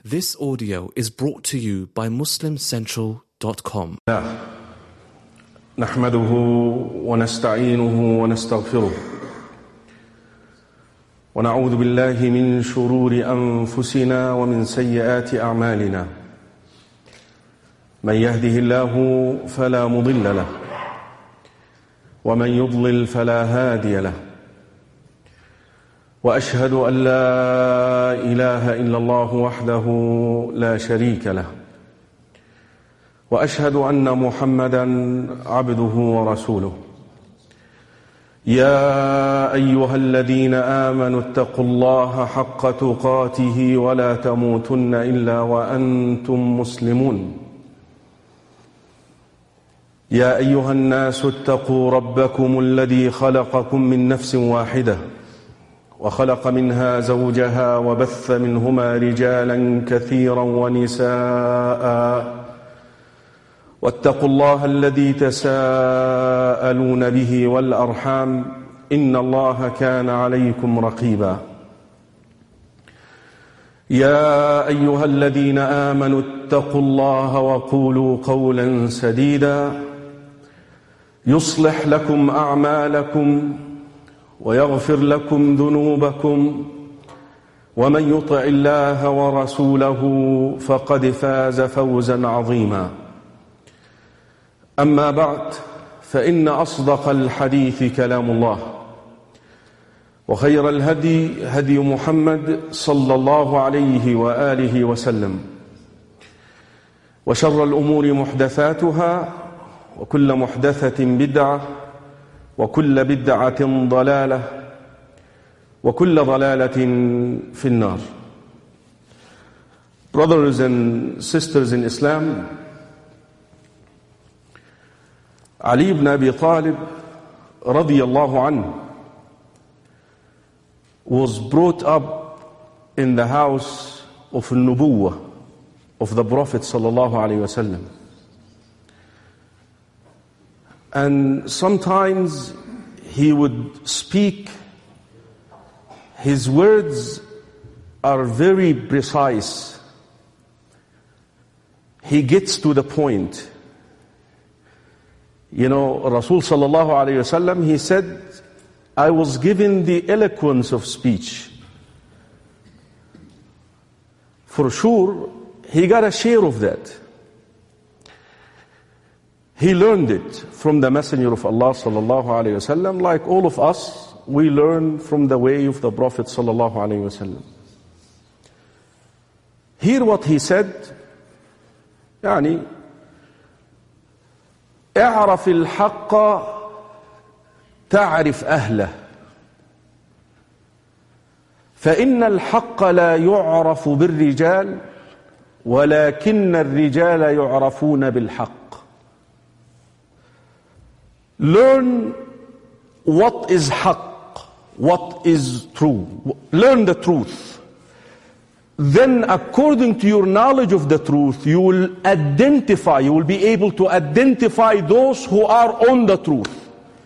This audio is brought to you by MuslimCentral.com. نحمده ونستعينه ونستغفره ونعوذ بالله من شرور أنفسنا ومن سيئات أعمالنا من يهده الله فلا مضل له ومن يضلل فلا هادي له وأشهد أن لا إله إلا الله وحده لا شريك له وأشهد أن محمدًا عبده ورسوله يا أيها الذين آمنوا اتقوا الله حق تقاته ولا تموتن إلا وأنتم مسلمون يا أيها الناس اتقوا ربكم الذي خلقكم من نفس واحدة وخلق منها زوجها وبث منهما رجالا كثيرا ونساء واتقوا الله الذي تساءلون به والأرحام إن الله كان عليكم رقيبا يا أيها الذين آمنوا اتقوا الله وقولوا قولا سديدا يصلح لكم أعمالكم ويغفر لكم ذنوبكم ومن يطع الله ورسوله فقد فاز فوزا عظيما أما بعد فإن أصدق الحديث كلام الله وخير الهدي هدي محمد صلى الله عليه وآله وسلم وشر الأمور محدثاتها وكل محدثة بدعة وكل بدعة ضلالة وكل ضلالة في النار. Brothers and sisters in Islam, Ali ibn Abi Talib radiyallahu anhu was brought up in the house of Nubuwwah of the Prophet sallallahu alayhi wa sallam. And sometimes he would speak, his words are very precise. He gets to the point. You know, Rasul sallallahu alayhi wa sallam, he said, I was given the eloquence of speech. For sure, he got a share of that. He learned it from the Messenger of Allah sallallahu alayhi wa sallam, like all of us, we learn from the way of the Prophet sallallahu alayhi wa sallam. Hear what he said, يعني اعرف الحق تعرف أهله فإن الحق لا يعرف بالرجال ولكن الرجال يعرفون بالحق. Learn what is haqq, what is true. Learn the truth. Then according to your knowledge of the truth, you will identify, you will be able to identify those who are on the truth.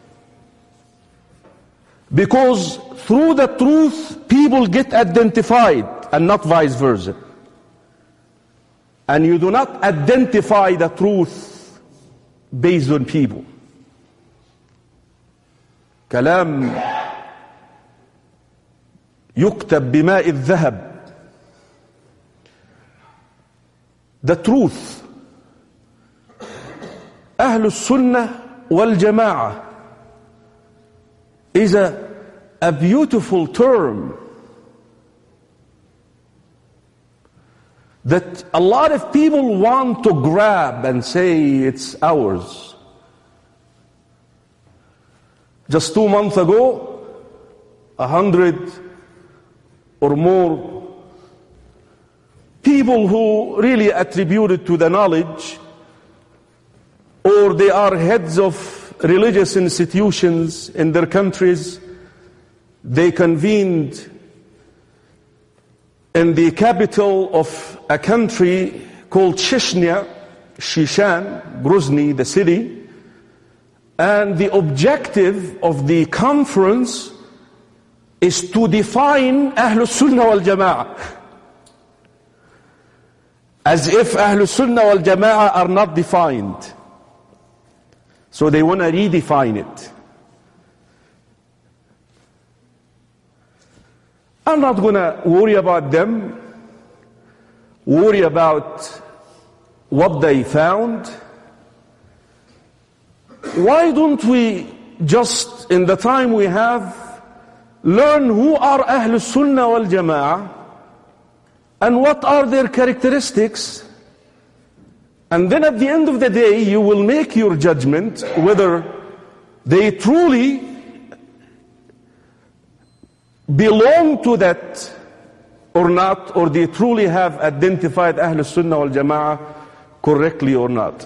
Because through the truth, people get identified and not vice versa. And you do not identify the truth based on people. كلام يكتب بماء الذهب. The truth. أهل السنة والجماعة is a beautiful term that a lot of people want to grab and say it's ours. Just 2 months ago, 100 or more people who really attributed to the knowledge, or they are heads of religious institutions in their countries, they convened in the capital of a country called Chechnya, Shishan, Grozny, the city. And the objective of the conference is to define Ahlus Sunnah wal Jama'ah. as if Ahlul Sunnah wal Jama'ah are not defined. So they want to redefine it. I'm not going to worry about them, worry about what they found. Why don't we just, in the time we have, learn who are Ahlul Sunnah wal Jama'ah and what are their characteristics? And then at the end of the day, you will make your judgment whether they truly belong to that or not, or they truly have identified Ahlul Sunnah wal Jama'ah correctly or not.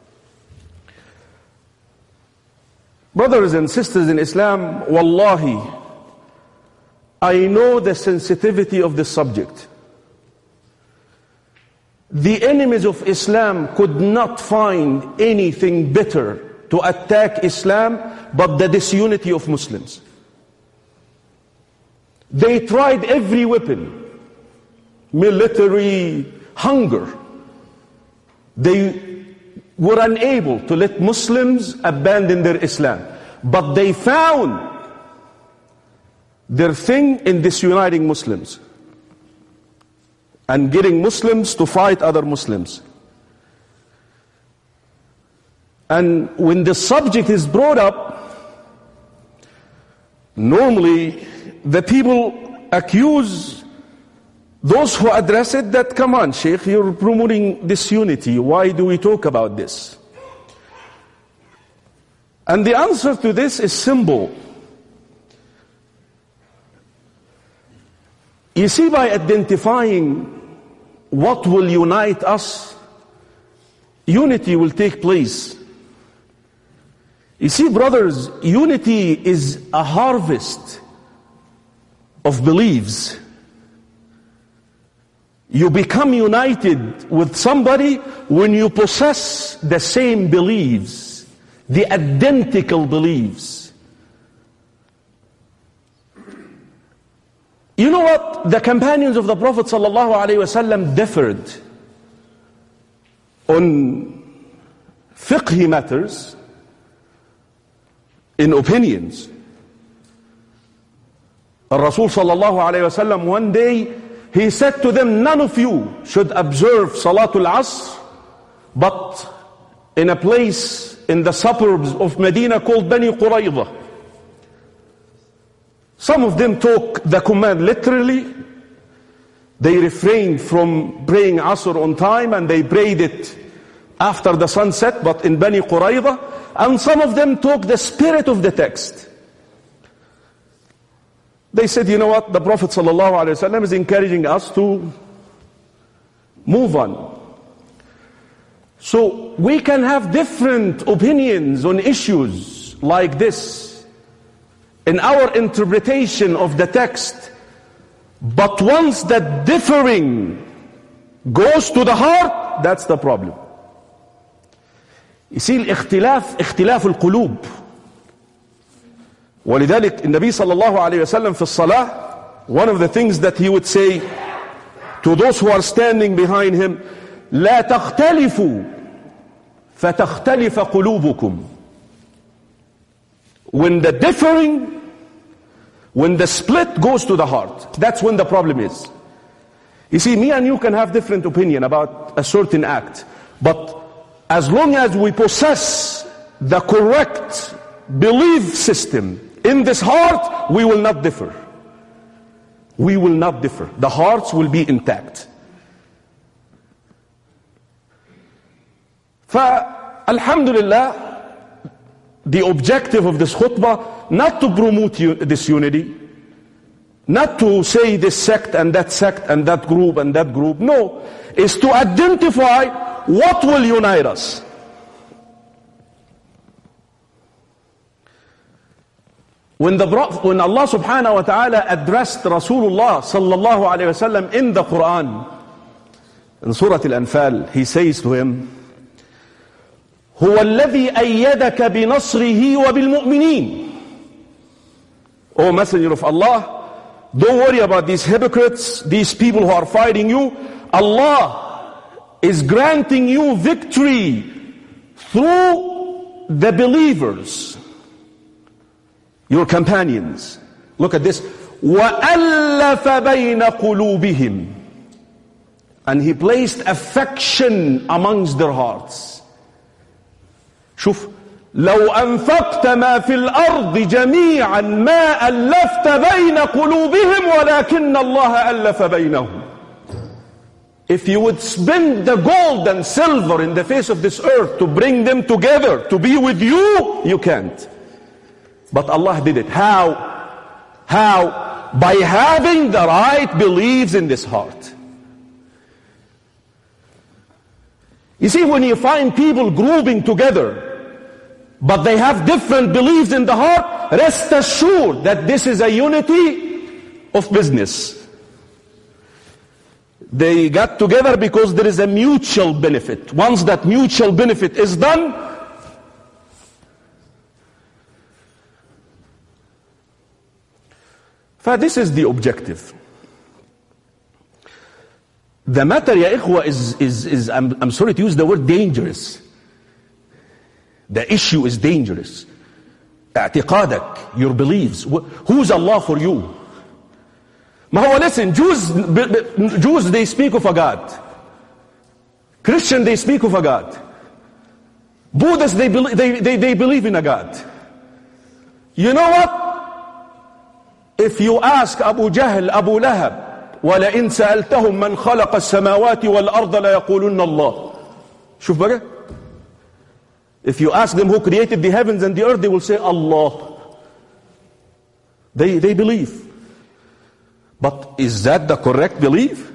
Brothers and sisters in Islam, wallahi, I know the sensitivity of this subject. The enemies of Islam could not find anything better to attack Islam but the disunity of Muslims. They tried every weapon, military, hunger. They were unable to let Muslims abandon their Islam. But they found their thing in disuniting Muslims and getting Muslims to fight other Muslims. And when the subject is brought up, normally the people accuse those who address it that, come on, Sheikh, you're promoting disunity. Why do we talk about this? And the answer to this is simple. You see, by identifying what will unite us, unity will take place. You see, brothers, unity is a harvest of beliefs. You become united with somebody when you possess the same beliefs, the identical beliefs. You know what? The companions of the Prophet ﷺ differed on fiqh matters, in opinions. Rasul ﷺ one day, he said to them, none of you should observe Salatul Asr, but in a place in the suburbs of Medina called Bani Qurayza. Some of them took the command literally. They refrained from praying Asr on time and they prayed it after the sunset, but in Bani Qurayza. And some of them took the spirit of the text. They said, you know what, the Prophet ﷺ is encouraging us to move on. So we can have different opinions on issues like this in our interpretation of the text, but once that differing goes to the heart, that's the problem. You see, اختلاف القلوب. ولذلك النبي صلى الله عليه وسلم في الصلاة, one of the things that he would say to those who are standing behind him, لا تختلفوا فتختلف قلوبكم. When the differing, when the split goes to the heart, that's when the problem is. You see, me and you can have different opinion about a certain act, but as long as we possess the correct belief system in this heart, we will not differ. We will not differ. The hearts will be intact. Alhamdulillah, the objective of this khutbah, not to promote disunity, not to say this sect and that group and that group. No, is to identify what will unite us. When Allah subhanahu wa ta'ala addressed Rasulullah sallallahu alayhi wa sallam in the Quran, in Surah Al-Anfal, he says to him, هو الذي أيدك بنصره وبالمؤمنين. O Messenger of Allah, don't worry about these hypocrites, these people who are fighting you. Allah is granting you victory through the believers, your companions. Look at this. وَأَلَّفَ بَيْنَ قُلُوبِهِمْ. And He placed affection amongst their hearts. شوف, لو أنفقت ما في الأرض جميعا ما ألفت بين قلوبهم ولكن الله ألف بينهم. If you would spend the gold and silver in the face of this earth to bring them together, to be with you, you can't. But Allah did it. How? How? By having the right beliefs in this heart. You see, when you find people grouping together, but they have different beliefs in the heart, rest assured that this is a unity of business. They got together because there is a mutual benefit. Once that mutual benefit is done, this is the objective. The matter, ya ikhwa, is I'm sorry to use the word dangerous. The issue is dangerous. اعتقادك, your beliefs. Who's Allah for you? Listen, Jews they speak of a God. Christian they speak of a God. Buddhists they believe in a God. You know what? If you ask Abu Jahl, Abu Lahab, وَلَئِنْ سَأَلْتَهُمْ مَنْ خَلَقَ السَّمَاوَاتِ وَالْأَرْضَ لَيَقُولُنَّ اللَّهِ. شوف بقى. If you ask them who created the heavens and the earth, they will say Allah. They believe. But is that the correct belief?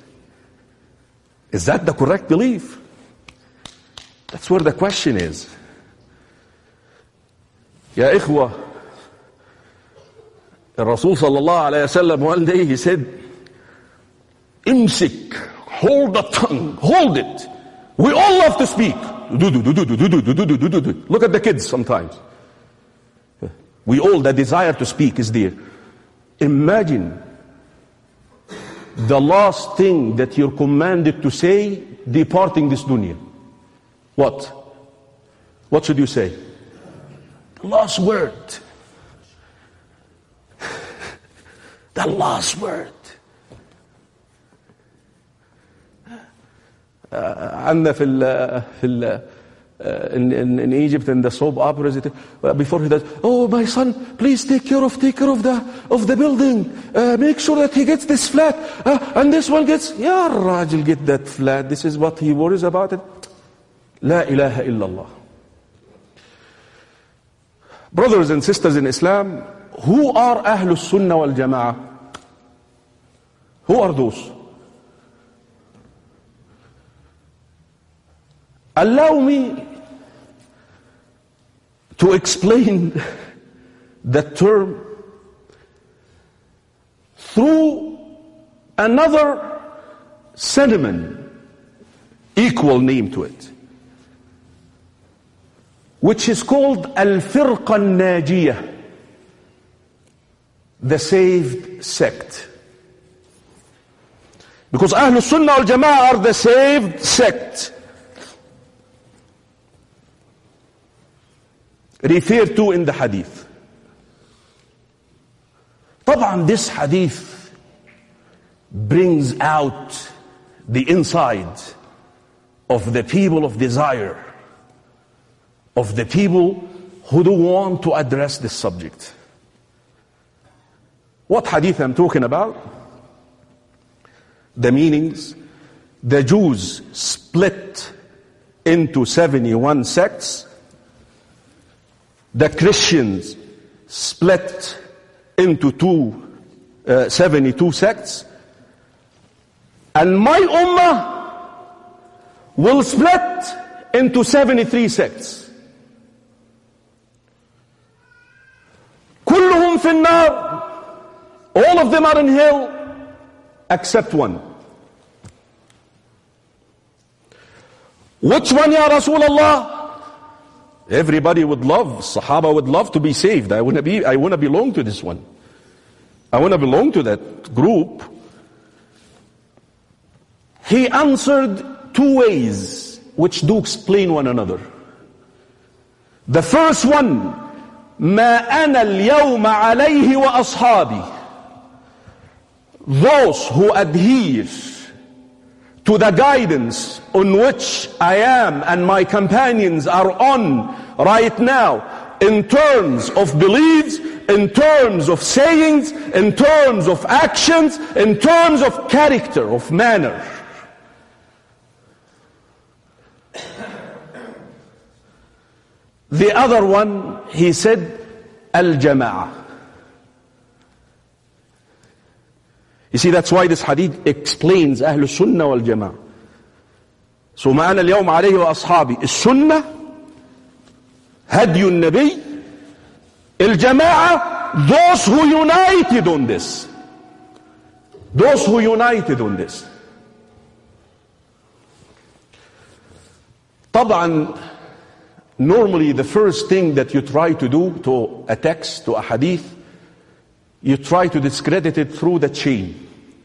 Is that the correct belief? That's where the question is. Ya ikhwa, Rasul sallallahu alayhi wa sallam one day he said, Imsik, hold the tongue, hold it. We all love to speak. Look at the kids sometimes. We all, the desire to speak is there. Imagine the last thing that you're commanded to say departing this dunya. What? What should you say? The last word. The last word. عندنا in Egypt in the soap operas, before he does, oh my son, please take care of the building, make sure that he gets this flat, and this one gets, ya Rajil, get that flat. This is what he worries about it. La ilaha illallah. Brothers and sisters in Islam, who are Ahlus Sunnah wal Jama'ah? Who are those? Allow me to explain the term through another synonym, equal name to it, which is called Al-Firqa Al-Najiyah, the saved sect. Because Ahlul Sunnah wal Jama'ah are the saved sect, referred to in the hadith. طبعا this hadith brings out the inside of the people of desire, of the people who do want to address this subject. What hadith I'm talking about? The meanings. The Jews split into 71 sects. The Christians split into 72 sects. And my ummah will split into 73 sects. كلهم في النار. All of them are in hell except one. Which one, ya Rasulullah? Everybody would love, Sahaba would love to be saved. I want to belong to this one. I want to belong to that group. He answered two ways which do explain one another. The first one, ما أنا اليوم عليه وأصحابي. Those who adhere to the guidance on which I am and my companions are on right now, in terms of beliefs, in terms of sayings, in terms of actions, in terms of character, of manner. The other one, he said, al-jama'ah. You see, that's why this hadith explains Ahlul Sunnah wal Jama'ah. So, ما أنا اليوم عليه وأصحابي. السنة, هدي النبي. الجماعة, those who united on this. Those who united on this. طبعا, normally the first thing that you try to do to a text, to a hadith, you try to discredit it through the chain.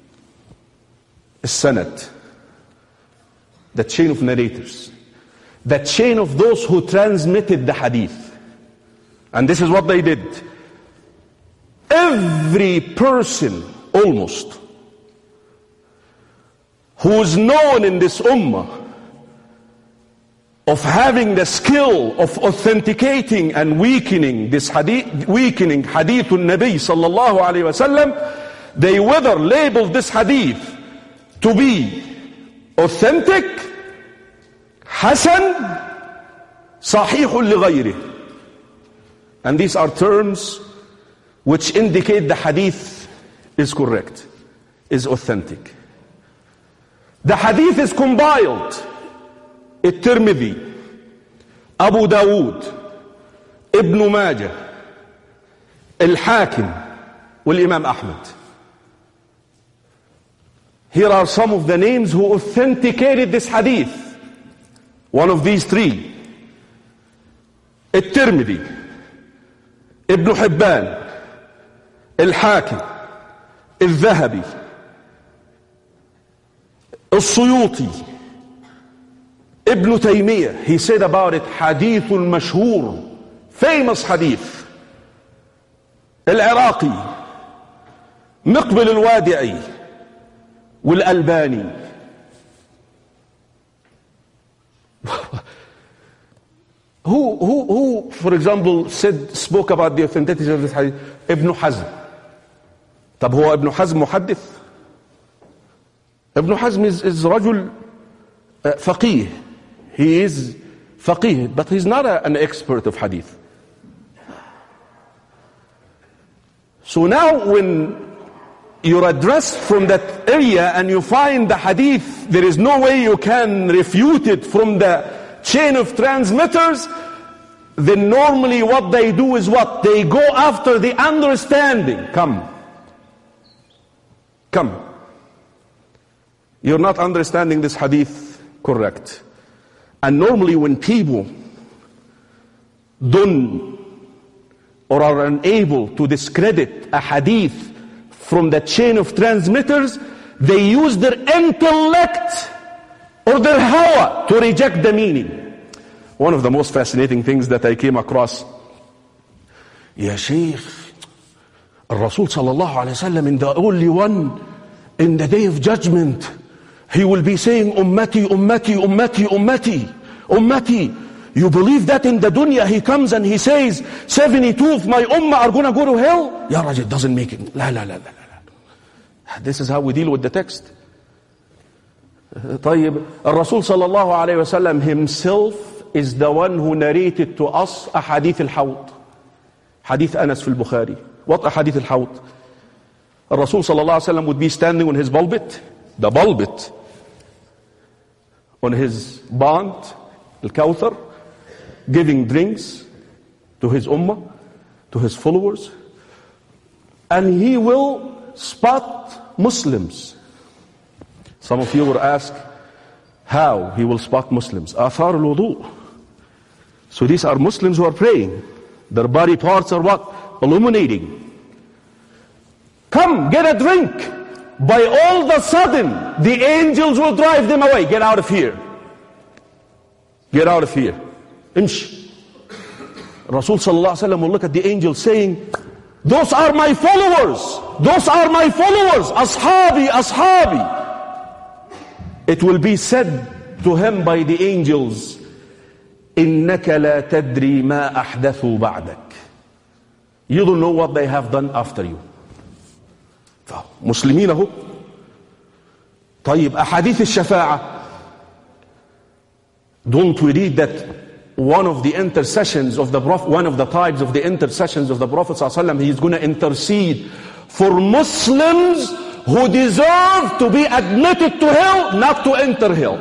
السند. The chain of narrators. The chain of those who transmitted the hadith. And this is what they did. Every person, almost, who is known in this ummah of having the skill of authenticating and weakening this hadith, weakening hadithun Nabi sallallahu alayhi wasallam, they whether labeled this hadith to be authentic, hasan, sahihun lighayri. And these are terms which indicate the hadith is correct, is authentic. The hadith is compiled. الترمذي, أبو داود, ابن ماجه, الحاكم, والإمام أحمد. Here are some of the names who authenticated this hadith. One of these three. الترمذي, ابن حبان, الحاكم, الذهبي, السيوطي, Ibn Taymiyyah, he said about it, hadithul mashhur, famous hadith. Al-Iraqi, Miqbil al-Wadi'i, wal-Albani. Who, for example, spoke about the authenticity of this hadith? Ibn Hazm. طب هو Ibn Hazm محدث? Ibn Hazm is رجل فقيه. He is faqih, but he's not an expert of hadith. So now when you're addressed from that area and you find the hadith, there is no way you can refute it from the chain of transmitters, then normally what they do is what? They go after the understanding. Come. You're not understanding this hadith correct. And normally when people don't or are unable to discredit a hadith from the chain of transmitters, they use their intellect or their hawa to reject the meaning. One of the most fascinating things that I came across, Ya Shaykh, Rasul sallallahu alayhi wa sallam, in the only one, in the day of judgment, he will be saying, Ummati, Ummati, Ummati, Ummati, Ummati. You believe that in the dunya he comes and he says, 72 of my ummah are going to go to hell? Ya Rajul, doesn't make it. La. This is how we deal with the text. طيب, Rasul sallallahu alayhi wa sallam himself is the one who narrated to us a hadith al-Hawd. Hadith Anas fil Bukhari. What a hadith al-Hawd? Rasul sallallahu alayhi wa sallam would be standing on his pulpit, the pulpit, on his bond, al-Kawthar, giving drinks to his ummah, to his followers, and he will spot Muslims. Some of you will ask how he will spot Muslims. Athar al-wudu. So these are Muslims who are praying. Their body parts are what? Illuminating. Come, get a drink. By all the sudden, the angels will drive them away. Get out of here. Get out of here. امشي. Rasul sallallahu alaihi wasallam will look at the angel saying, those are my followers. Those are my followers. Ashabi, ashabi. It will be said to him by the angels, إِنَّكَ لَا تَدْرِي مَا أَحْدَثُوا بَعْدَكَ. You don't know what they have done after you. مسلمين اهو. طيب أحاديث الشفاعة. Don't we read that one of the intercessions of the Prophet, one of the types of the intercessions of the Prophet ﷺ, he is going to intercede for Muslims who deserve to be admitted to hell, not to enter hell.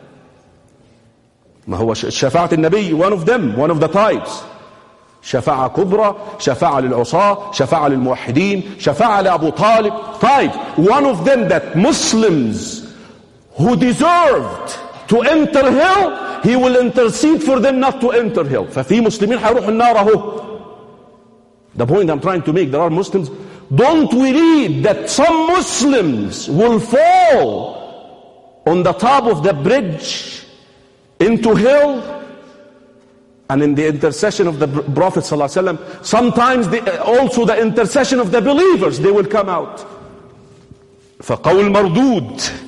ما هو شفاعة النبي, one of them, one of the types. شفاعة كبرى, شفاعة للعصاة, شفاعة للموحدين, شفاعة لأبو طالب. Type, one of them that Muslims who deserved to enter hell, he will intercede for them not to enter hell. ففي مسلمين هيروحوا النار اهو. The point I'm trying to make, there are Muslims. Don't we read that some Muslims will fall on the top of the bridge into hell? And in the intercession of the Prophet ﷺ, sometimes also the intercession of the believers, they will come out. فَقَوْلْ مَرْدُودٍ.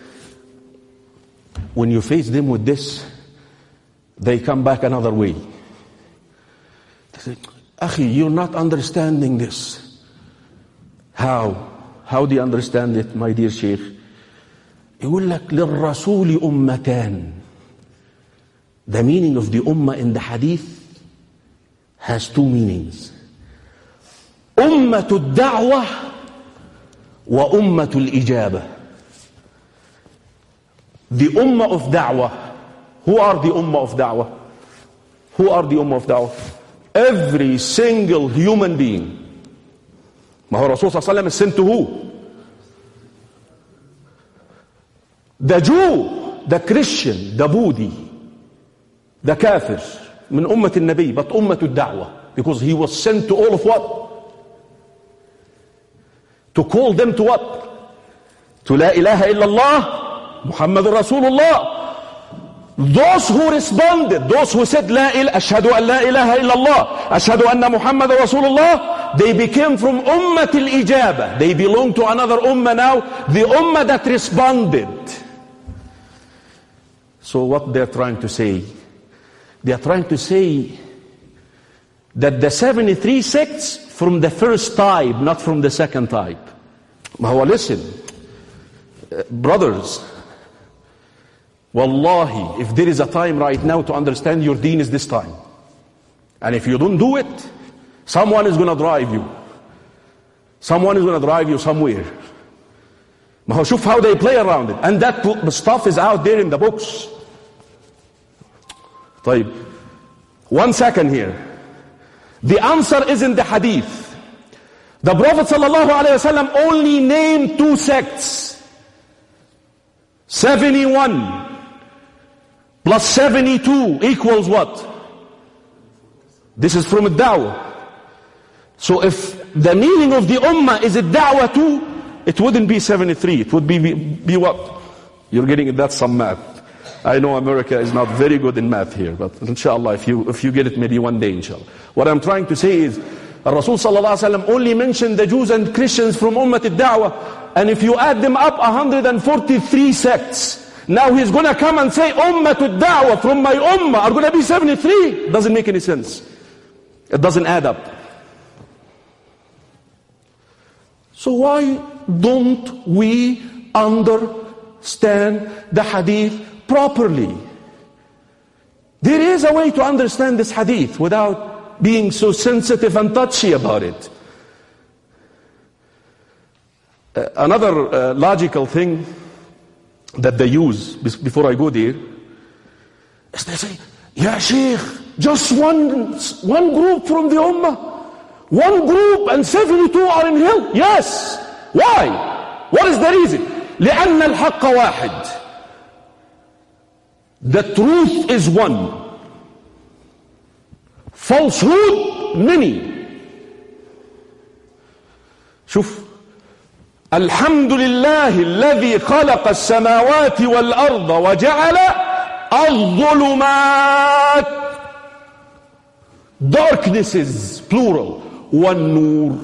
When you face them with this, they come back another way. They say, Akhi, you're not understanding this. How? How do you understand it, my dear Sheikh? يقول لك للرسول أمتان. The meaning of the ummah in the hadith has two meanings. أمة الدعوة وأمة الإجابة. The ummah of da'wah. Who are the ummah of da'wah? Who are the ummah of da'wah? Every single human being. ما هو Rasul sallallahu alaihi wasallam is sent to who? The Jew, the Christian, the Buddhi, the Kafir, من أمة النبي, but أمة الدعوة, because he was sent to all of what? To call them to what? To La ilaha illallah, Muhammad Rasulullah. Those who responded, those who said La ilaha, ashhadu an la ilaha illallah, ashhadu anna Muhammad Rasulullah, they became from Ummat al-Ijaba. They belong to another ummah now, the ummah that responded. So what they're trying to say? They are trying to say that the 73 sects from the first type, not from the second type. Listen, brothers, wallahi, if there is a time right now to understand your deen, is this time. And if you don't do it, someone is going to drive you. Someone is going to drive you somewhere. Shuf how they play around it. And that stuff is out there in the books. طيب, 1 second here. The answer is in the hadith. The Prophet ﷺ only named 2 sects. 71 plus 72 equals what? This is from ad-da'wah. So if the meaning of the ummah is ad-da'wah too, it wouldn't be 73. It would be what? You're getting that's some math. I know America is not very good in math here, but inshallah, if you get it maybe one day, inshallah. What I'm trying to say is, Rasul sallallahu alaihi wasallam only mentioned the Jews and Christians from Ummat al-Da'wah, and if you add them up, 143 sects. Now he's going to come and say, Ummat al-Da'wah from my ummah are going to be 73. Doesn't make any sense. It doesn't add up. So why don't we understand the hadith properly? There is a way to understand this hadith without being so sensitive and touchy about it. Another logical thing that they use, before I go there, is they say, Ya Sheikh, just one group from the ummah, one group and 72 are in hell. Yes. Why? What is the reason? لأن الحق واحد. The truth is one. Falsehood, many. شوف. الحمد لله الذي خلق السماوات والأرض وجعل الظلمات, darknesses plural, والنور.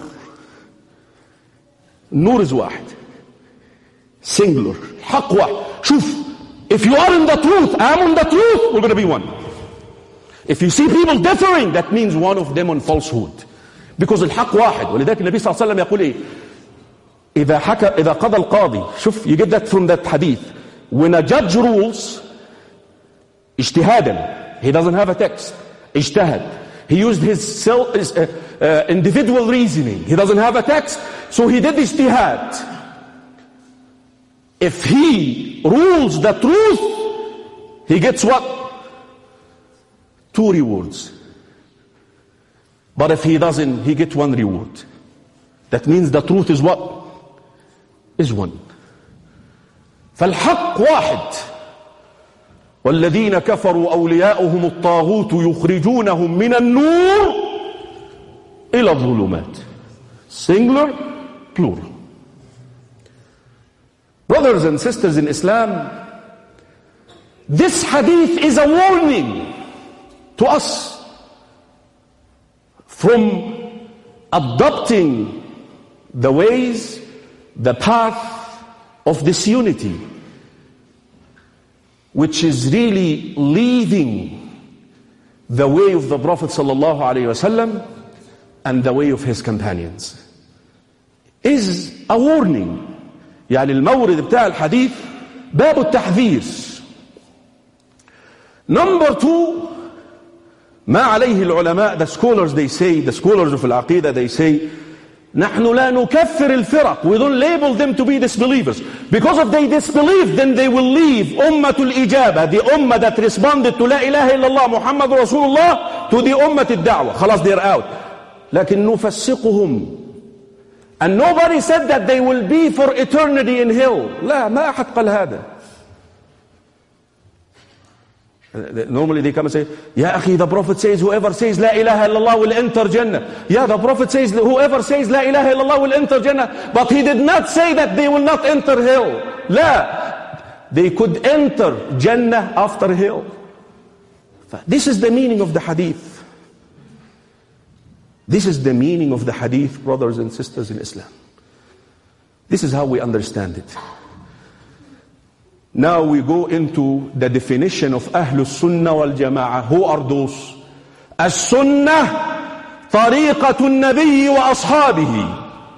النور is واحد, singular, الحق واحد. شوف, if you are in the truth, I'm in the truth, we're going to be one. If you see people differing, that means one of them on falsehood, because الحق واحد. ولذلك النبي صلى الله عليه وسلم يقول ايه, إذا قضى القاضي, شوف, you get that from that hadith, when a judge rules اجتهادا, he doesn't have a text, اجتهد, he used his individual reasoning, he doesn't have a text, so he did ijtihad. If he rules the truth, he gets what? 2 rewards. But if he doesn't, he gets 1 reward. That means the truth is what? Is one. فالحق واحد. والذين كفروا أولياؤهم الطاغوت يخرجونهم من النور إلى الظلمات. Singular, plural. Brothers and sisters in Islam, this hadith is a warning to us from adopting the ways, the path of disunity, which is really leaving the way of the Prophet sallallahu alaihi wasallam and the way of his companions. Is a warning. يعني المورد بتاع الحديث باب التحذير. Number 2, ما عليه العلماء, the scholars they say, the scholars of العقيدة they say, نحن لا نكفر الفرق, we don't label them to be disbelievers, because if they disbelieve then they will leave أمة الإجابة, the ummah that responded to لا إله إلا الله محمد رسول الله, to the أمة الدعوة. خلاص, they're out. لكن نفسقهم, and nobody said that they will be for eternity in hell. لا, ما أحد قال هذا. Normally they come and say, يا أخي, the Prophet says whoever says لا إله إلا الله will enter Jannah. Yeah, the Prophet says whoever says لا إله إلا الله will enter Jannah, but he did not say that they will not enter hell. لا, they could enter Jannah after hell. This is the meaning of the hadith. This is the meaning of the hadith, brothers and sisters in Islam. This is how we understand it. Now we go into the definition of Ahlus Sunnah wal Jama'ah. Who are those? As-Sunnah طريقة النبي وأصحابه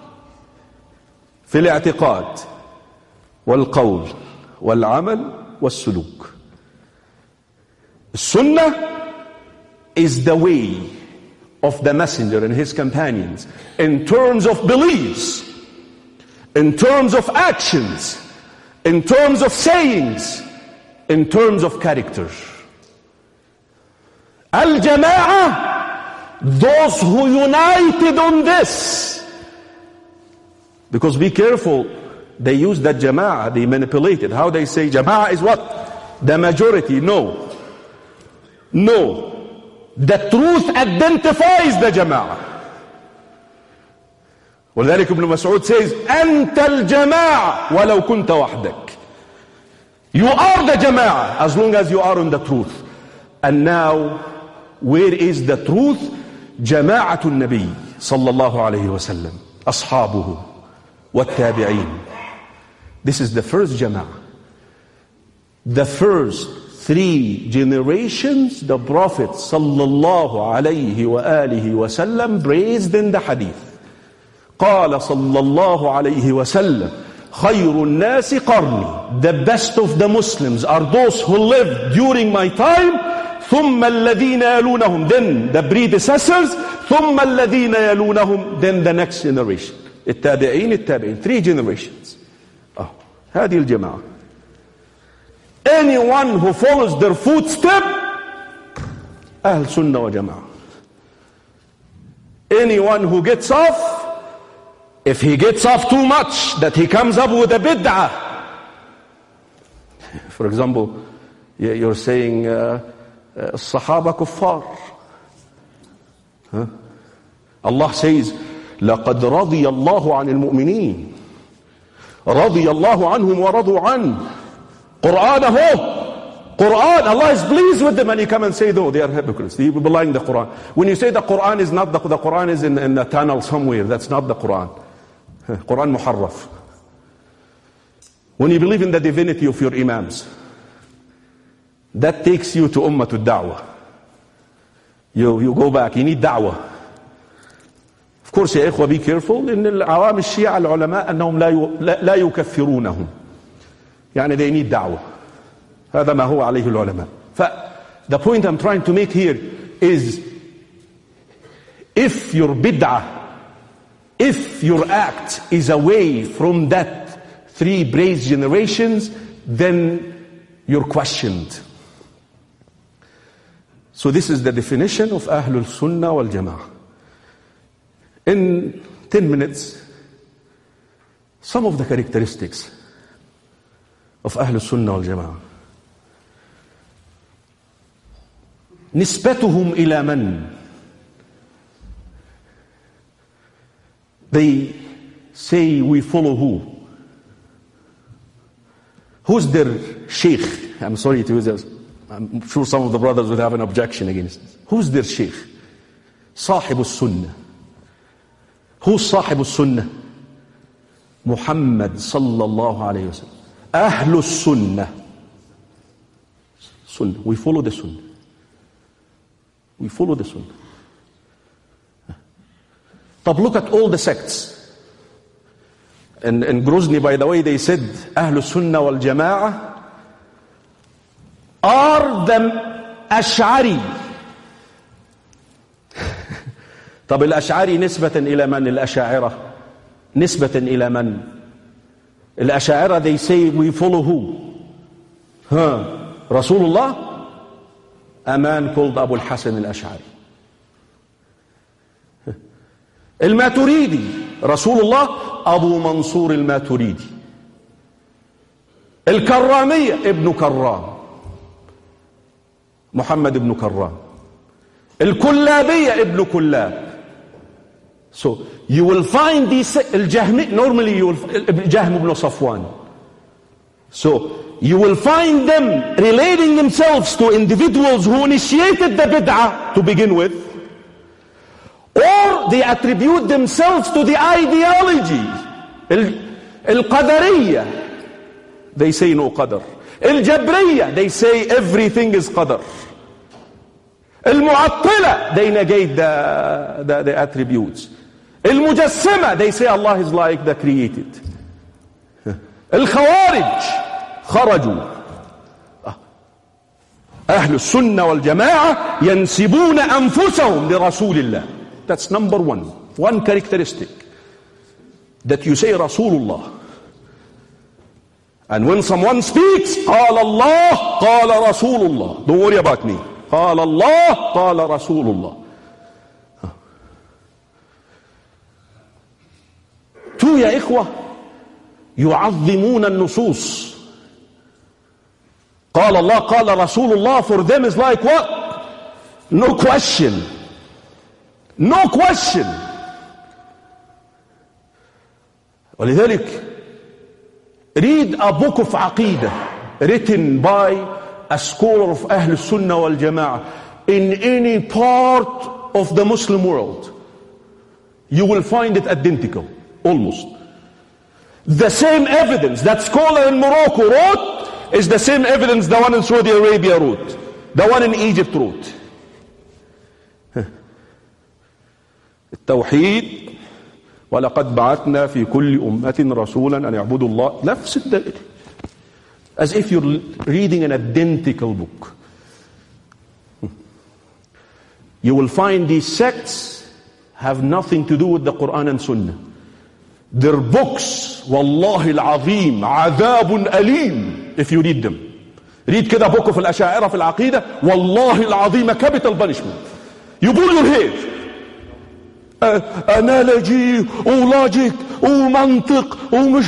في الاعتقاد والقول والعمل والسلوك. Sunnah is the way of the messenger and his companions in terms of beliefs, in terms of actions, in terms of sayings, in terms of character. Al-Jama'ah, those who united on this. Because be careful, they use that Jama'ah, they manipulate it. How they say Jama'ah is what? The majority. No. The truth identifies the Jama'ah. ولذلك ابن مسعود says أنت الجماعة ولو كنت وحدك. You are the Jama'ah as long as you are on the truth. And now, where is the truth? جماعة النبي صلى الله عليه وسلم أصحابه والتابعين. This is the first Jama'ah. The first 3 generations the Prophet sallallahu alayhi wa alihi wa sallam praised in the hadith. قال صلى الله عليه وسلم خير الناس قرني, the best of the Muslims are those who lived during my time, ثم الذين يلونهم, then the predecessors, ثم الذين يلونهم, then the next generation. التابعين 3 generations. هذه الجماعة. Anyone who follows their footstep, أهل سنة وجماعة. Anyone who gets off, if he gets off too much, that he comes up with a bid'ah. For example, you're saying الصحابة كفار. Allah says لقد رضي الله عن المؤمنين رضي الله عنهم ورضوا عنه. Quran Quran, Allah is pleased with them, and you come and say, though, they are hypocrites. They belying the Quran. When you say the Quran is not the Quran is in a tunnel somewhere, that's not the Quran. Quran muharraf. When you believe in the divinity of your imams, that takes you to ummatul da'wah. You go back, you need da'wah. Of course, يا إخوة, be careful. إن العوام الشيعة العلماء أنهم لا يكفرونهم. يعني they need da'wah. هذا ما هو عليه العلماء. The point I'm trying to make here is, if your bid'ah, if your act is away from that 3 praised generations, then you're questioned. So this is the definition of Ahlul Sunnah wal Jama'ah. In 10 minutes, some of the characteristics of Ahlul Sunnah wal Jama'ah. نسبتهم إلى من? They say we follow who? Who's their sheikh? I'm sorry to use this. I'm sure some of the brothers would have an objection against this. Who's their sheikh? صاحب السنة. Who's صاحب السنة? محمد صلى الله عليه وسلم. أهل السنة. Sunnah. We follow the Sunnah. We follow the Sunnah. But look at all the sects. In Grozny, by the way, they said Ahlul Sunnah wal Jama'ah are the Ash'ari. طب الأشعري نسبة إلى من؟ الأشاعرة نسبة إلى من؟ الأشاعرة, they say we follow who? Rasulullah? A man called Abu al-Hasan al-Ash'ari. الماتريدي Rasulullah, Abu Mansur al-Maturidi. الكرامية ابن كرام, Muhammad ibn Karram. الكلابية ابن كلاب. So you will find these normally you will Jahm ibn Safwan. So you will find them relating themselves to individuals who initiated the bid'ah to begin with, or they attribute themselves to the ideology. Al-Qadariyya, they say no qadar. Al-Jabriyya, they say everything is qadar. Al-Mu'attila, they negate the attributes. Al-Mujassima, they say Allah is like the created. Al-Khawarij, خرجوا. أهل السنة والجماعة ينسبون أنفسهم لرسول الله. That's number one characteristic, that you say Rasulullah. And when someone speaks, قال الله قال رسول الله. Don't worry about me. قال الله قال رسول الله. 2 يا إخوة, يعظمون النصوص. قال الله قال رسول الله, for them is like what? No question. No question. ولذلك read a book of Aqidah written by a scholar of Ahl Sunnah wal Jama'ah in any part of the Muslim world. You will find it identical, almost. The same evidence that scholar in Morocco wrote is the same evidence the one in Saudi Arabia wrote, the one in Egypt wrote. التوحيد ولقد بعثنا في كل أمة رسولا أن يعبدوا الله. نفس الدليل. As if you're reading an identical book. You will find these sects have nothing to do with the Quran and Sunnah. Their books, والله العظيم عذاب أليم if you read them. Read كده book of الأشاعرة في العقيدة, والله العظيم capital punishment. You pull your hair. Analogy or logic or منطق or مش.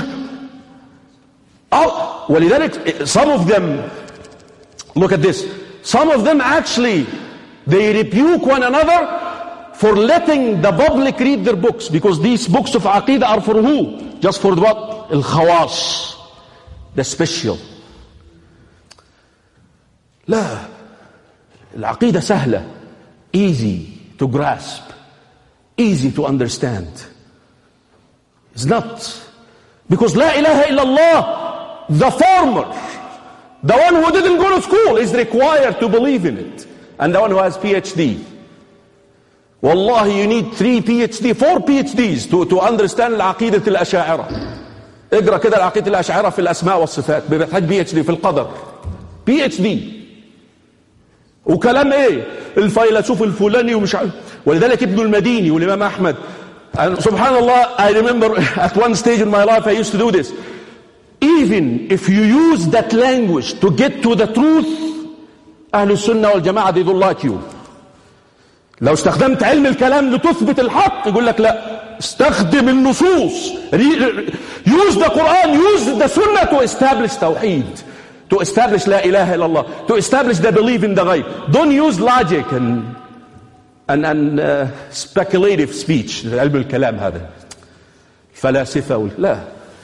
ولذلك some of them, look at this, some of them actually they rebuke one another for letting the public read their books, because these books of Aqidah are for who? Just for what? Al-Khawas, the special. لا، العقيدة سهلة. easy to grasp, easy to understand. It's not. Because La ilaha illallah, the former, the one who didn't go to school, is required to believe in it. And the one who has PhD. Wallahi, you need 3 PhD, 4 PhDs to understand العقيدة الأشاعرة. اقرأ كده العقيدة الأشاعرة في الأسماء والصفات، بيحتاج PhD في القدر. PhD. وكلام ايه؟ الفيلسوف الفلاني ومش عارف. ولذلك ابن المديني والإمام أحمد. سبحان الله, I remember at one stage in my life I used to do this. Even if you use that language to get to the truth, أهل السنة والجماعة they don't like you. لو استخدمت علم الكلام لتثبت الحق يقول لك لا، استخدم النصوص. Use the Quran, use the Sunnah to establish توحيد, to establish لا إله إلا الله, to establish the belief in the غيب. Don't use logic and speculative speech. علم الكلام هذا فلاسفة لا.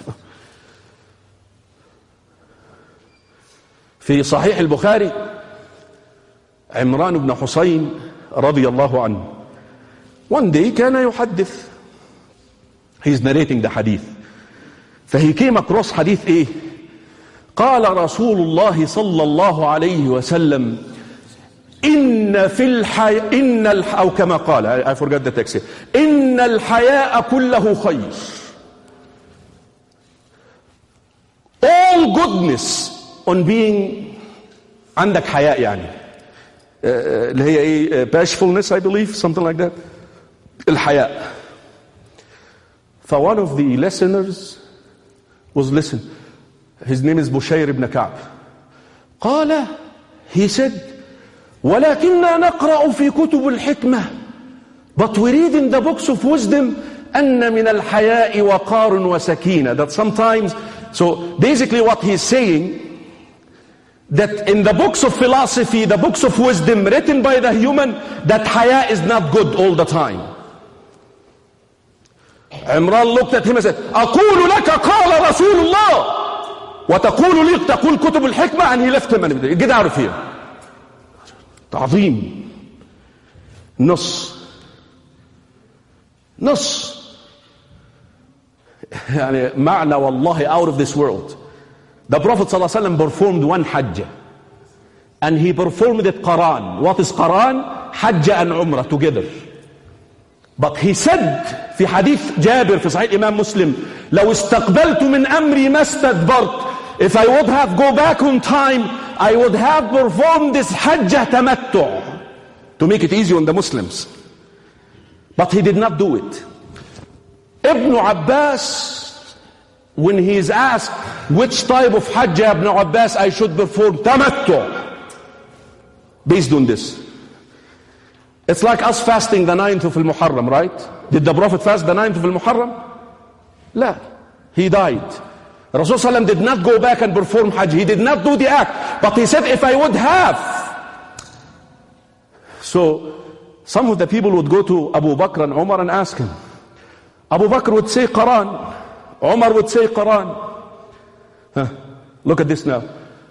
في صحيح البخاري عمران بن حسين رضي الله عنه, one day كان يحدث, he's narrating the hadith, فهي came across حديث ايه؟ قال رسول الله صلى الله عليه وسلم إن في الحياء أو كما قال, I forgot the text, إن الحياء كله خير. All goodness on being عندك حياء, يعني اللي هي ايه, bashfulness I believe, something like that, الحياء. فone of the listeners was listen, his name is Bushayr ibn Ka'b. قال, he said, ولكننا نقرأ في كتب الحكمة, but we read in the books of wisdom أن من الحياء وقار وسكينة, that sometimes, so basically what he's saying, that in the books of philosophy, the books of wisdom written by the human, that haya is not good all the time. Imran looked at him and said, أقول لك قال رسول الله وتقول لي تقول كتب الحكمة, and he left him and get out of here. تعظيم. نص يعني معنى والله out of this world. The Prophet ﷺ performed one hajj, and he performed it qaran. What is qaran? Hajj and umrah together. But he said في حديث جابر في صحيح الإمام مسلم, لو استقبلت من أمري ما استدبرت, if I would have go back on time, I would have performed this hajj tamattu, to make it easy on the Muslims. But he did not do it. Ibn Abbas, when he is asked which type of hajj, Ibn Abbas, I should perform, tamattu, based on this. It's like us fasting the 9th of al-Muharram, right? Did the Prophet fast the 9th of al-Muharram? La, he died. Rasul Sallam did not go back and perform hajj. He did not do the act. But he said, if I would have. So some of the people would go to Abu Bakr and Umar and ask him. Abu Bakr would say Quran, Umar would say Quran. Look at this now.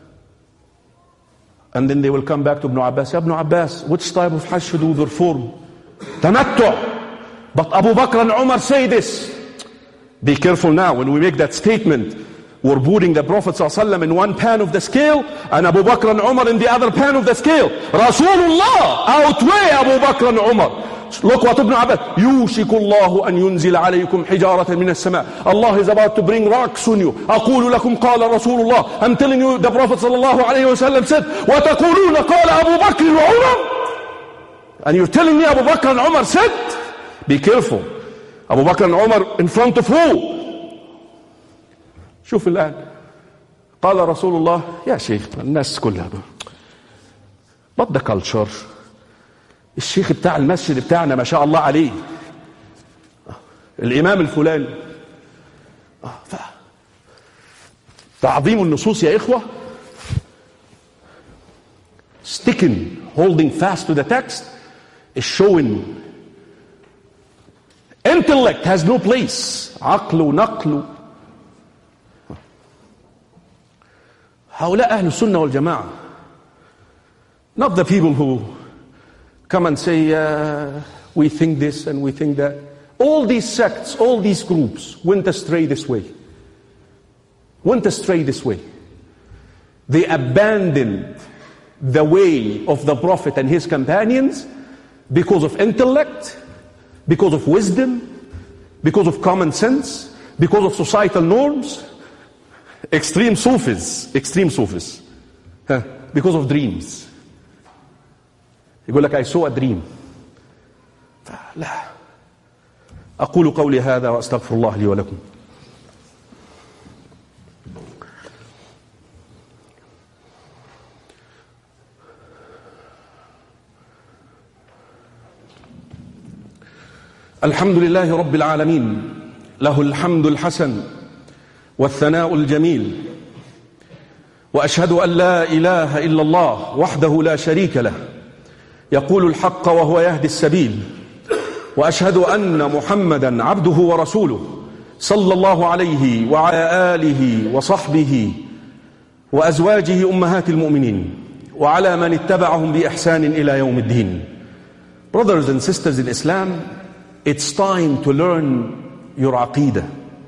And then they will come back to Ibn Abbas. Ibn Abbas, which type of hajj should we perform? Tamattu. But Abu Bakr and Umar say this. Be careful now when we make that statement. We're putting the Prophet ﷺ in one pan of the scale and Abu Bakr and Umar in the other pan of the scale. Rasulullah outweigh Abu Bakr and Umar. Look what Ibn Abbas, يوشك الله أن ينزل عليكم حجارة من السماء. Allah is about to bring rocks on you. أقول لكم قال رسول الله. I'm telling you, the Prophet sallallahu alayhi wa sallam said, وتقولون قال أبو بكر وعمر. And you're telling me Abu Bakr and Umar said? Be careful. Abu Bakr and Umar in front of who? شوف الآن. قال رسول الله, يا شيخ الناس كلها. But the culture. الشيخ بتاع المسجد بتاعنا ما شاء الله عليه, الإمام الفلاني. تعظيم النصوص يا إخوة, sticking, holding fast to the text, is showing intellect has no place. عقل ونقل. هؤلاء أهل السنة والجماعة. Not the people who come and say, we think this and we think that. All these sects, all these groups went astray this way. Went astray this way. They abandoned the way of the Prophet and his companions because of intellect, because of wisdom, because of common sense, because of societal norms. Extreme Sufis, because of dreams. يقول لك I saw a dream. لا. أقول قولي هذا وأستغفر الله لي ولكم. الحمد لله رب العالمين له الحمد الحسن والثناء الجميل وأشهد أن لا إله إلا الله وحده لا شريك له يقول الحق وهو يهدي السبيل وأشهد أن محمدا عبده ورسوله صلى الله عليه وعلى آله وصحبه وأزواجه أمهات المؤمنين وعلى من اتبعهم بإحسان إلى يوم الدين. Brothers and sisters in Islam, it's time to learn your Aqidah.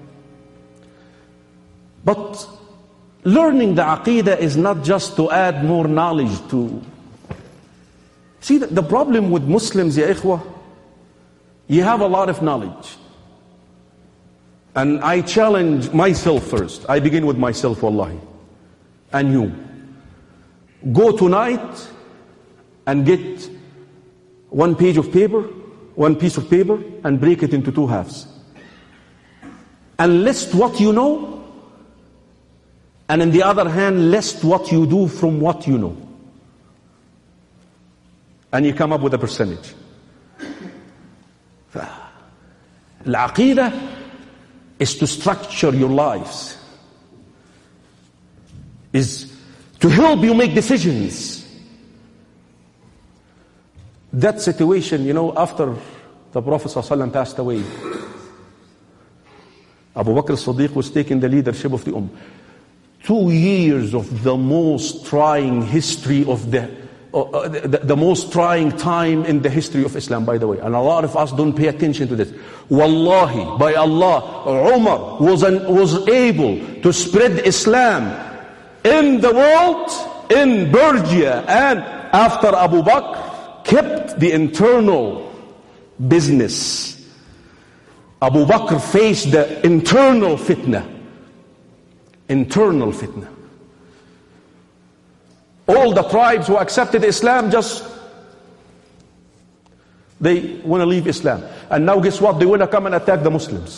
But learning the Aqidah is not just to add more knowledge to... See, the problem with Muslims, ya ikhwah, you have a lot of knowledge. And I challenge myself first. I begin with myself, wallahi. And you. Go tonight and get one piece of paper, and break it into two halves. And list what you know, and on the other hand, list what you do from what you know. And you come up with a percentage. Al-Aqidah is to structure your lives, is to help you make decisions. That situation, after the Prophet ﷺ passed away, Abu Bakr as-Siddiq was taking the leadership of the Ummah. 2 years of the most trying history of the most trying time in the history of Islam, by the way. And a lot of us don't pay attention to this. Wallahi, by Allah, Umar was able to spread Islam in the world, in Persia, and after Abu Bakr kept the internal business. Abu Bakr faced the internal fitna. Internal fitna. All the tribes who accepted Islam they want to leave Islam. And now guess what? They want to come and attack the Muslims.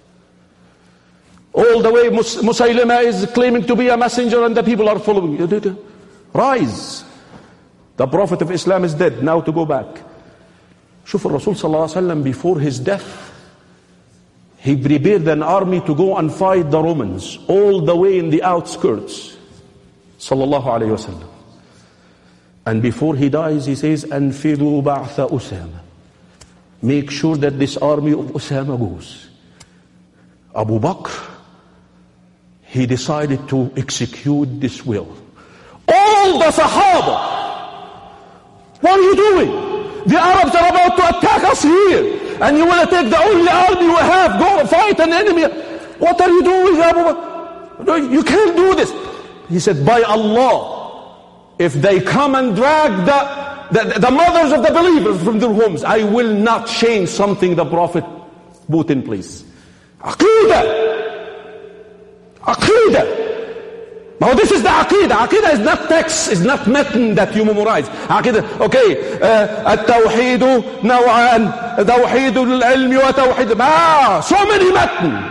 All the way Musaylima is claiming to be a messenger and the people are following. Rise. The Prophet of Islam is dead. Now to go back. شوف الرسول صلى الله عليه وسلم before his death, he prepared an army to go and fight the Romans all the way in the outskirts. Sallallahu alayhi wasallam. And before he dies, he says, "Anfidu ba'tha Usama." Make sure that this army of Usama goes. Abu Bakr, he decided to execute this will. All the Sahaba, what are you doing? The Arabs are about to attack us here, and you want to take the only army we have, go fight an enemy. What are you doing, Abu Bakr? No, you can't do this. He said, by Allah, if they come and drag the mothers of the believers from their homes, I will not change something the Prophet put in place. Aqidah. Aqidah. Now this is the Aqidah. Aqidah is not text, is not matan that you memorize. Aqidah, okay, التوحيد نوعان, توحيد العلم وتوحيد, so many matan.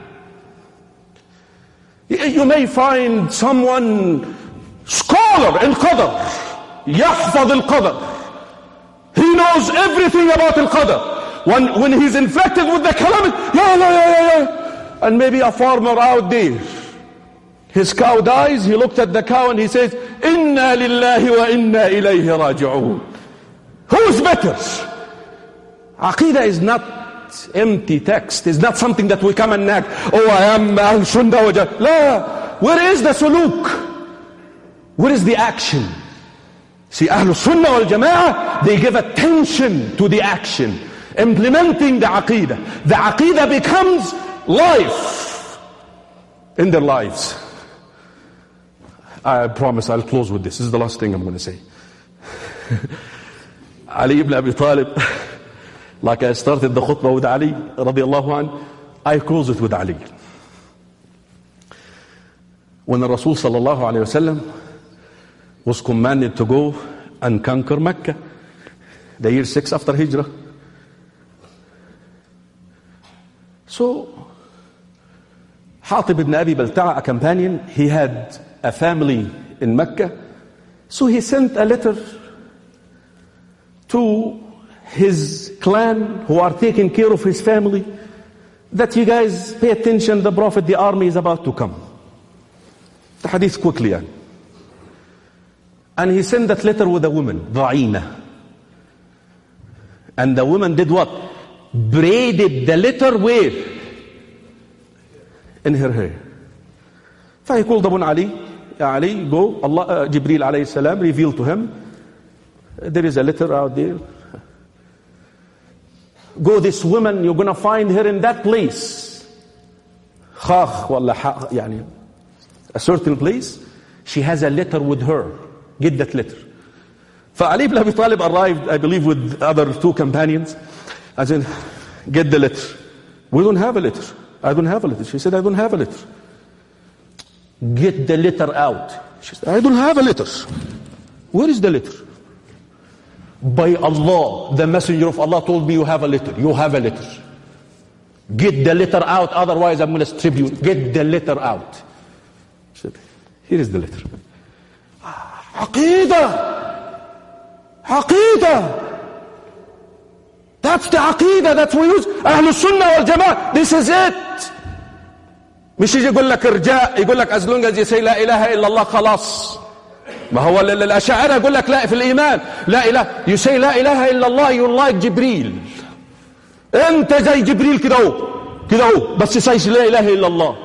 You may find someone, scholar in Qadr, يحفظ القدر. He knows everything about al-Qadr. When he's infected with the calamity, and maybe a farmer out there, his cow dies, he looked at the cow and he says, Inna lillahi wa inna ilayhi raji'un. Who's better? Aqidah is not empty text. It's not something that we come and nag. Oh, I am al-Sunnah wa La. Where is the suluk? Where is the action? See, Ahlul Sunnah wal Jama'ah, they give attention to the action, implementing the Aqidah. The Aqidah becomes life in their lives. I promise I'll close with this. This is the last thing I'm going to say. Ali ibn Abi Talib, like I started the khutbah with Ali radiallahu anh, I close it with Ali. When the Rasul sallallahu alayhi wasallam was commanded to go and conquer Mecca, the year 6 after Hijrah. So, Hatib ibn Abi Balta'a, a companion, he had a family in Mecca. So he sent a letter to his clan who are taking care of his family, that you guys pay attention, the Prophet, the army is about to come. The hadith quickly. And he sent that letter with a woman, Dha'ina. And the woman did what? Braided the letter where? In her hair. So he called upon Ali. Ya Ali, go. Allah, Jibreel alayhi salam revealed to him, there is a letter out there. Go, this woman, you're going to find her in that place. Khakh, wala, yani, a certain place. She has a letter with her. Get that letter. So Ali ibn Abi Talib arrived, I believe, with other 2 companions. I said, get the letter. We don't have a letter. I don't have a letter. She said, I don't have a letter. Get the letter out. She said, I don't have a letter. Where is the letter? By Allah, the messenger of Allah told me you have a letter. You have a letter. Get the letter out, otherwise I'm going to strip you. Get the letter out. She said, here is the letter. Aqidah. Aqidah. That's the Aqidah that we use. Ahlul Sunnah wal Jama'ah. This is it. مش يجي يقول لك ارجاء، يقول لك as long as you say لا إله إلا الله خلاص. ما هو الأشاعرة يقول لك لا في الإيمان لا إله. You say لا إله إلا الله, you're like جبريل. أنت زي جبريل كده هو كده هو بس say لا إله إلا الله.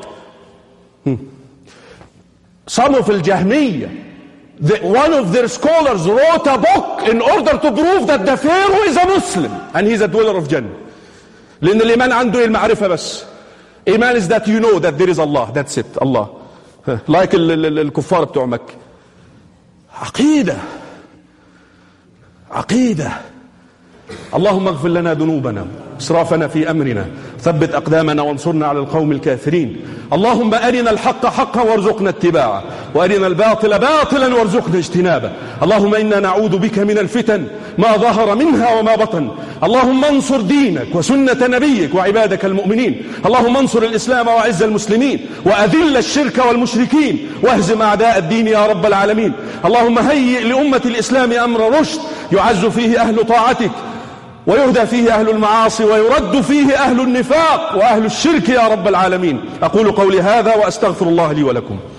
Some of الجهمية, one of their scholars wrote a book in order to prove that the Pharaoh is a Muslim and he's a dweller of Jannah. لأن الإيمان عنده المعرفة بس. Iman is that you know that there is Allah. That's it. Allah. Like الكفار بتوع مكة. عقيدة. عقيدة. اللهم اغفر لنا ذنوبنا إسرافنا في أمرنا ثبت أقدامنا وانصرنا على القوم الكافرين. اللهم أرنا الحق حقا وارزقنا اتباعه وأرنا الباطل باطلا وارزقنا اجتنابه. اللهم إنا نعوذ بك من الفتن ما ظهر منها وما بطن. اللهم انصر دينك وسنة نبيك وعبادك المؤمنين. اللهم انصر الإسلام وأعز المسلمين وأذل الشرك والمشركين واهزم أعداء الدين يا رب العالمين. اللهم هيئ لأمة الإسلام أمر رشد يعز فيه أهل طاعتك ويهدى فيه أهل المعاصي ويرد فيه أهل النفاق وأهل الشرك يا رب العالمين. أقول قولي هذا وأستغفر الله لي ولكم.